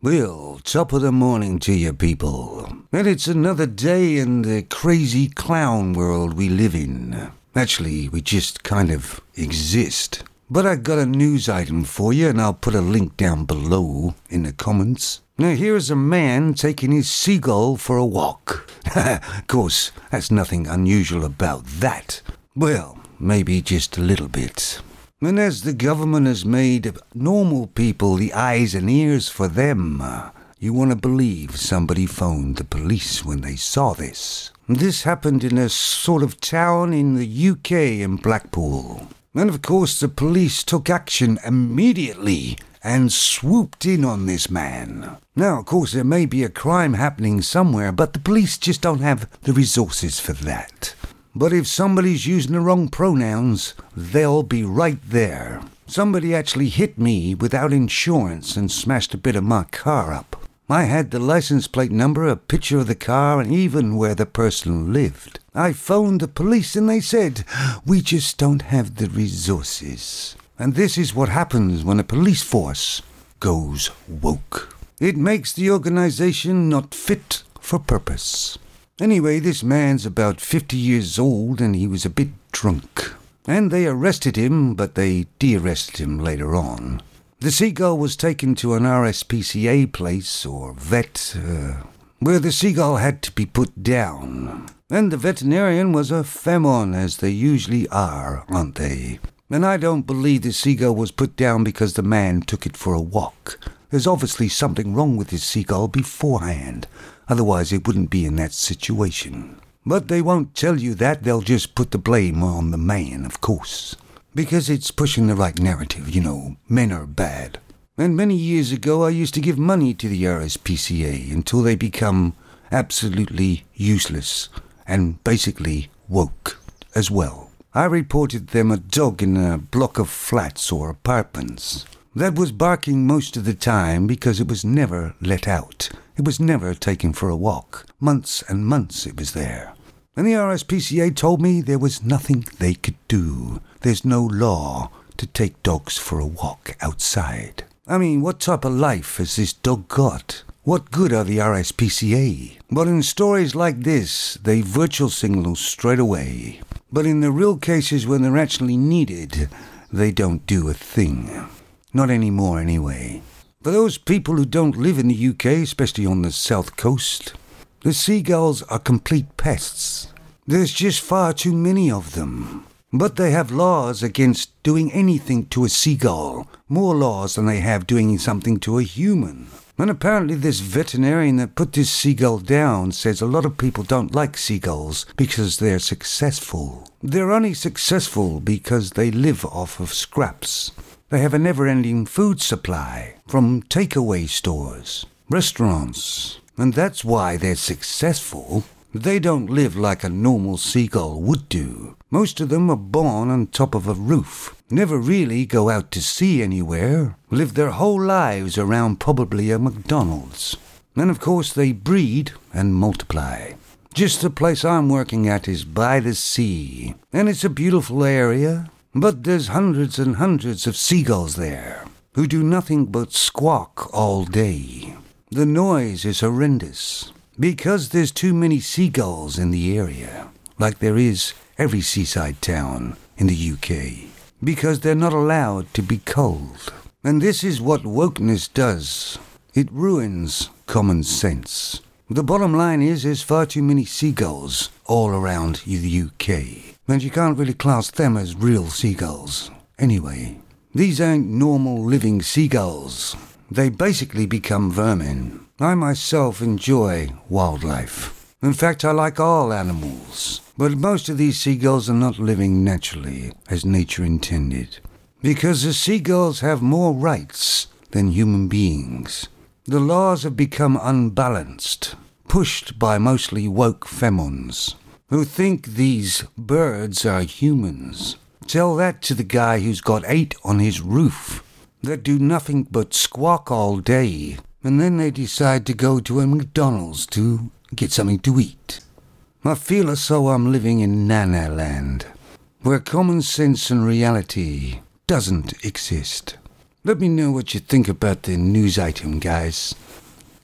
Well, top of the morning to you people. And it's another day in the crazy clown world we live in. Actually, we just kind of exist. But I got a news item for you, and I'll put a link down below in the comments. Now, here's a man taking his seagull for a walk. Of course, that's nothing unusual about that. Well, maybe just a little bit. And as the government has made normal people the eyes and ears for them, you want to believe somebody phoned the police when they saw this. This happened in a sort of town in the UK in Blackpool. And of course the police took action immediately and swooped in on this man. Now, of course, there may be a crime happening somewhere, but the police just don't have the resources for that. But if somebody's using the wrong pronouns, they'll be right there. Somebody actually hit me without insurance and smashed a bit of my car up. I had the license plate number, a picture of the car, and even where the person lived. I phoned the police and they said, "We just don't have the resources." And this is what happens when a police force goes woke. It makes the organization not fit for purpose. Anyway, this man's about 50 years old and he was a bit drunk. And they arrested him, but they de-arrested him later on. The seagull was taken to an RSPCA place, or vet, where the seagull had to be put down. And the veterinarian was a femon, as they usually are, aren't they? And I don't believe the seagull was put down because the man took it for a walk. There's obviously something wrong with his seagull beforehand. Otherwise, it wouldn't be in that situation. But they won't tell you that. They'll just put the blame on the man, of course. Because it's pushing the right narrative, men are bad. And many years ago, I used to give money to the RSPCA until they become absolutely useless and basically woke as well. I reported them a dog in a block of flats or apartments that was barking most of the time because it was never let out. It was never taken for a walk. Months and months it was there. And the RSPCA told me there was nothing they could do. There's no law to take dogs for a walk outside. I mean, what type of life has this dog got? What good are the RSPCA? But in stories like this, they virtual signal straight away. But in the real cases when they're actually needed, they don't do a thing. Not anymore anyway. For those people who don't live in the UK, especially on the south coast, the seagulls are complete pests. There's just far too many of them. But they have laws against doing anything to a seagull. More laws than they have doing something to a human. And apparently this veterinarian that put this seagull down says a lot of people don't like seagulls because they're successful. They're only successful because they live off of scraps. They have a never-ending food supply from takeaway stores, restaurants, and that's why they're successful. They don't live like a normal seagull would do. Most of them are born on top of a roof, never really go out to sea anywhere, live their whole lives around probably a McDonald's. And of course they breed and multiply. Just the place I'm working at is by the sea, and it's a beautiful area. But there's hundreds and hundreds of seagulls there, who do nothing but squawk all day. The noise is horrendous, because there's too many seagulls in the area, like there is every seaside town in the UK, because they're not allowed to be culled. And this is what wokeness does. It ruins common sense. The bottom line is there's far too many seagulls all around the UK. And you can't really class them as real seagulls. Anyway, these ain't normal living seagulls. They basically become vermin. I myself enjoy wildlife. In fact, I like all animals. But most of these seagulls are not living naturally, as nature intended. Because the seagulls have more rights than human beings. The laws have become unbalanced, pushed by mostly woke femons, who think these birds are humans. Tell that to the guy who's got 8 on his roof that do nothing but squawk all day, and then they decide to go to a McDonald's to get something to eat. I feel as though I'm living in Nana Land, where common sense and reality doesn't exist. Let me know what you think about the news item, guys.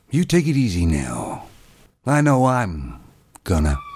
You take it easy now. I know I'm gonna.